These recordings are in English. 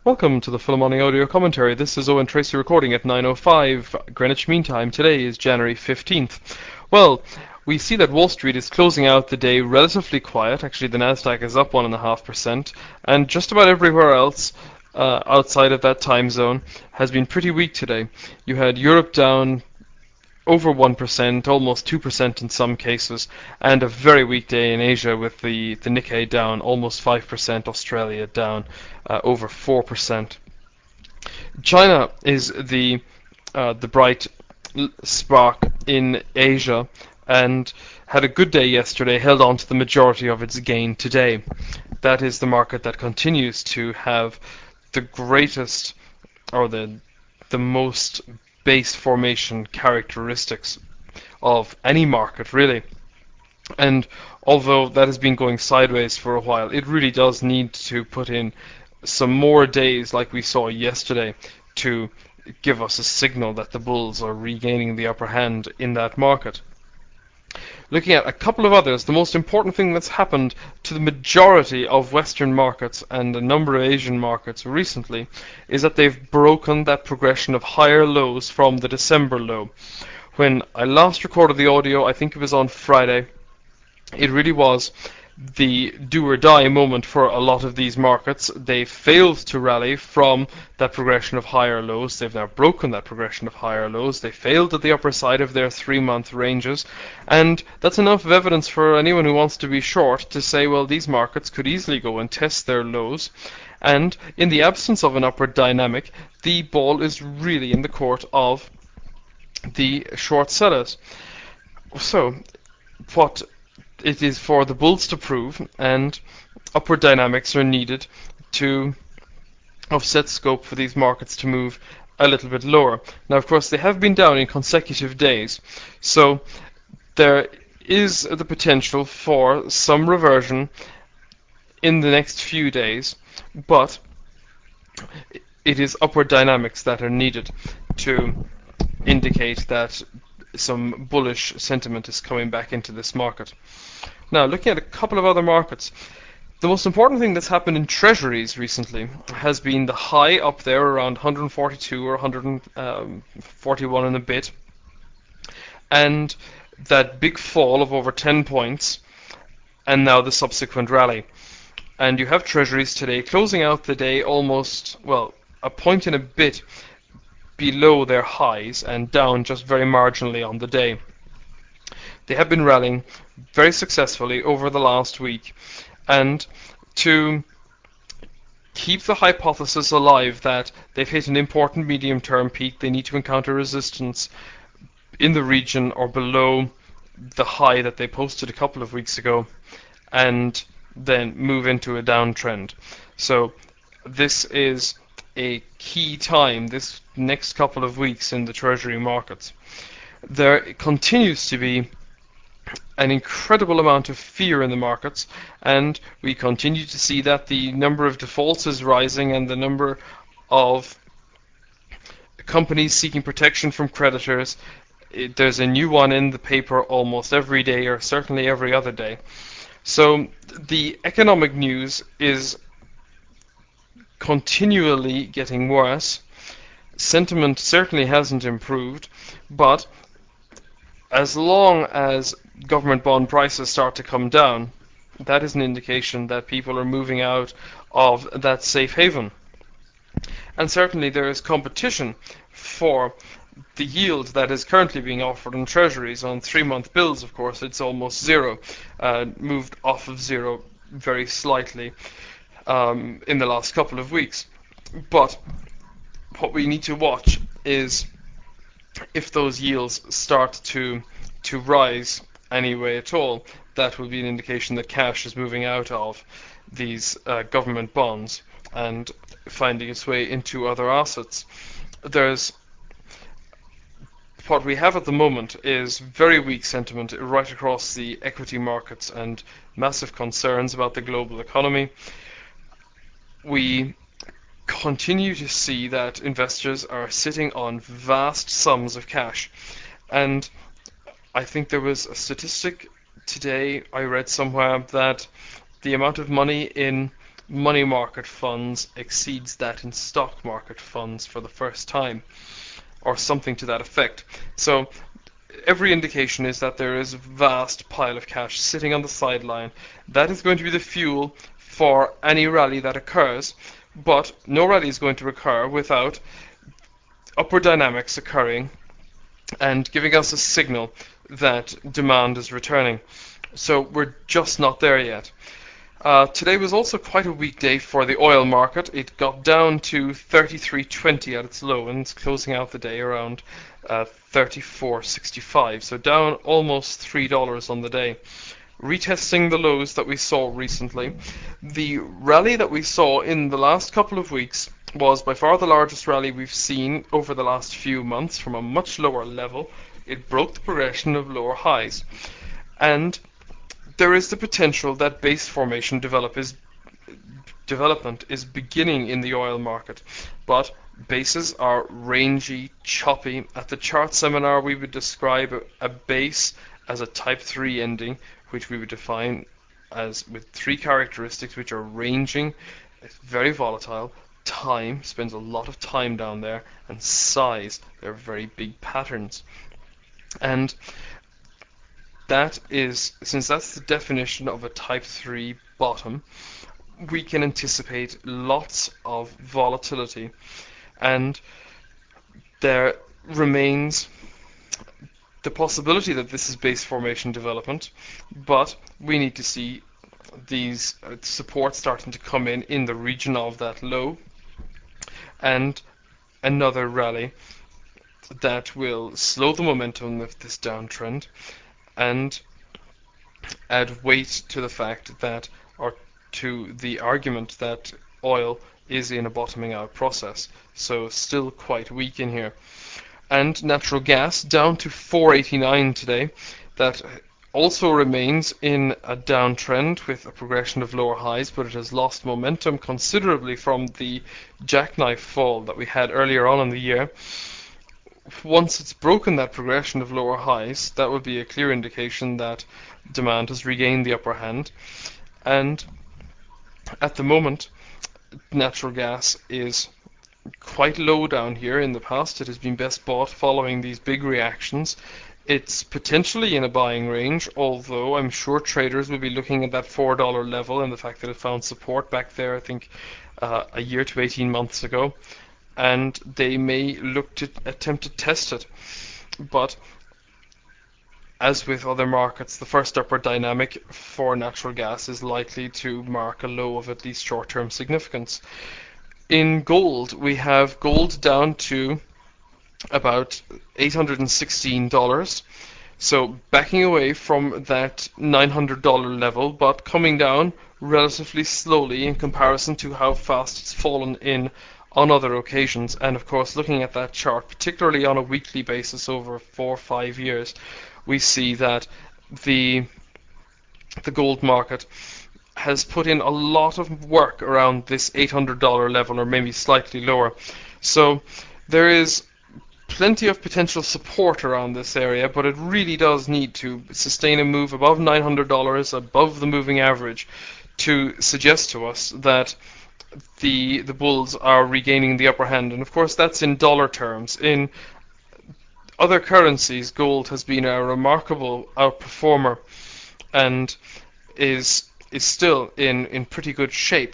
Welcome to the Full Money Audio Commentary. This is Owen Tracy recording at 9:05 Greenwich Mean Time. Today is January 15th. Well, we see that Wall Street is closing out the day relatively quiet. Actually, the Nasdaq is up 1.5%, and just about everywhere else outside of that time zone has been pretty weak today. You had Europe down over 1%, almost 2% in some cases, and a very weak day in Asia with the Nikkei down almost 5%, Australia down over 4%. China is the bright spark in Asia and had a good day yesterday, held on to the majority of its gain today. That is the market that continues to have the greatest or the most base formation characteristics of any market, really. And although that has been going sideways for a while, it really does need to put in some more days like we saw yesterday to give us a signal that the bulls are regaining the upper hand in that market. Looking at a couple of others, the most important thing that's happened to the majority of Western markets and a number of Asian markets recently is that they've broken that progression of higher lows from the December low. When I last recorded the audio, I think it was on Friday, it really was the do-or-die moment for a lot of these markets. They failed to rally from that progression of higher lows. They've now broken that progression of higher lows. They failed at the upper side of their 3-month ranges, and that's enough of evidence for anyone who wants to be short to say, well, these markets could easily go and test their lows, and in the absence of an upward dynamic, the ball is really in the court of the short sellers. So, what it is for the bulls to prove, and upward dynamics are needed to offset scope for these markets to move a little bit lower. Now, of course, they have been down in consecutive days, so there is the potential for some reversion in the next few days, but it is upward dynamics that are needed to indicate that some bullish sentiment is coming back into this market. Now, looking at a couple of other markets, the most important thing that's happened in treasuries recently has been the high up there around 142 or 141 and a bit, and that big fall of over 10 points, and now the subsequent rally. And you have treasuries today closing out the day almost, well, a point and a bit below their highs and down just very marginally on the day. They have been rallying very successfully over the last week, and to keep the hypothesis alive that they've hit an important medium-term peak, they need to encounter resistance in the region or below the high that they posted a couple of weeks ago, and then move into a downtrend. So this is a key time, this next couple of weeks in the treasury markets. There continues to be an incredible amount of fear in the markets, and we continue to see that the number of defaults is rising and the number of companies seeking protection from creditors. There's a new one in the paper almost every day, or certainly every other day. So the economic news is continually getting worse. Sentiment certainly hasn't improved, but as long as government bond prices start to come down, that is an indication that people are moving out of that safe haven. And certainly there is competition for the yield that is currently being offered in treasuries. On 3-month bills, of course, it's almost zero, moved off of zero very slightly in the last couple of weeks. But what we need to watch is if those yields start to rise anyway at all. That will be an indication that cash is moving out of these government bonds and finding its way into other assets. What we have at the moment is very weak sentiment right across the equity markets and massive concerns about the global economy. We continue to see that investors are sitting on vast sums of cash, and I think there was a statistic today I read somewhere that the amount of money in money market funds exceeds that in stock market funds for the first time, or something to that effect. So every indication is that there is a vast pile of cash sitting on the sideline. That is going to be the fuel for any rally that occurs, but no rally is going to occur without upward dynamics occurring and giving us a signal that demand is returning. So we're just not there yet. Today was also quite a weak day for the oil market. It got down to 33.20 at its low and it's closing out the day around 34.65, so down almost $3 on the day, retesting the lows that we saw recently. The rally that we saw in the last couple of weeks was by far the largest rally we've seen over the last few months from a much lower level. It broke the progression of lower highs, and there is the potential that base formation development is beginning in the oil market, but bases are rangy, choppy. At the chart seminar, we would describe a base as a type 3 ending, which we would define as with three characteristics which are ranging, it's very volatile, time, spends a lot of time down there, and size, they're very big patterns. And that is, since that's the definition of a type 3 bottom, we can anticipate lots of volatility, and there remains the possibility that this is base formation development, but we need to see these supports starting to come in the region of that low, and another rally that will slow the momentum of this downtrend and add weight to the fact that, or to the argument that oil is in a bottoming out process. So still quite weak in here. And natural gas down to 4.89 today. That also remains in a downtrend with a progression of lower highs, but it has lost momentum considerably from the jackknife fall that we had earlier on in the year. Once it's broken that progression of lower highs, that would be a clear indication that demand has regained the upper hand. And at the moment, natural gas is quite low down here. In the past, it has been best bought following these big reactions. It's potentially in a buying range, although I'm sure traders will be looking at that $4 level and the fact that it found support back there, I think, a year to 18 months ago, and they may look to attempt to test it. But as with other markets, the first upward dynamic for natural gas is likely to mark a low of at least short-term significance. In gold, we have gold down to about $816, so backing away from that $900 level, but coming down relatively slowly in comparison to how fast it's fallen in on other occasions. And of course, looking at that chart, particularly on a weekly basis over 4 or 5 years, we see that the gold market has put in a lot of work around this $800 level, or maybe slightly lower. So there is plenty of potential support around this area, but it really does need to sustain a move above $900, above the moving average, to suggest to us that the bulls are regaining the upper hand. And of course, that's in dollar terms. In other currencies, gold has been a remarkable outperformer and is still in pretty good shape.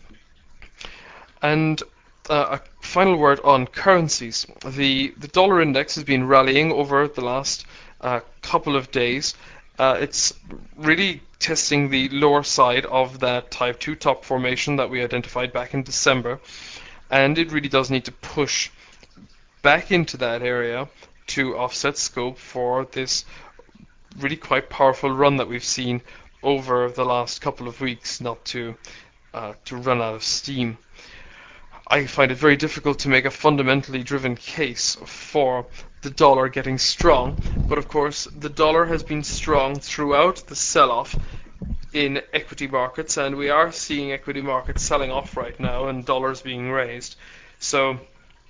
And a final word on currencies. The dollar index has been rallying over the last couple of days. It's really testing the lower side of that type 2 top formation that we identified back in December, and it really does need to push back into that area to offset scope for this really quite powerful run that we've seen over the last couple of weeks, not to run out of steam. I find it very difficult to make a fundamentally driven case for the dollar getting strong, but of course the dollar has been strong throughout the sell-off in equity markets, and we are seeing equity markets selling off right now and dollars being raised. So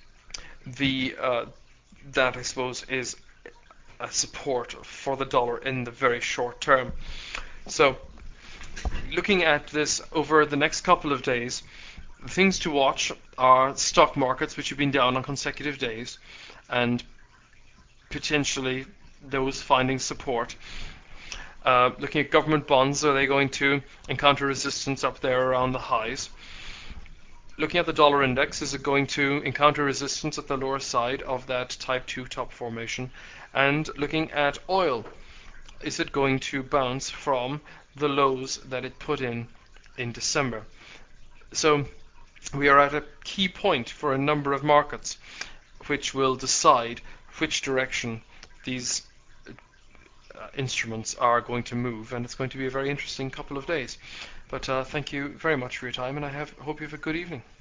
that, I suppose, is a support for the dollar in the very short term. So looking at this over the next couple of days, things to watch are stock markets, which have been down on consecutive days, and potentially those finding support. Looking at government bonds, are they going to encounter resistance up there around the highs? Looking at the dollar index, is it going to encounter resistance at the lower side of that type 2 top formation? And looking at oil, is it going to bounce from the lows that it put in December? So we are at a key point for a number of markets, which will decide which direction these instruments are going to move, and it's going to be a very interesting couple of days. But thank you very much for your time, and hope you have a good evening.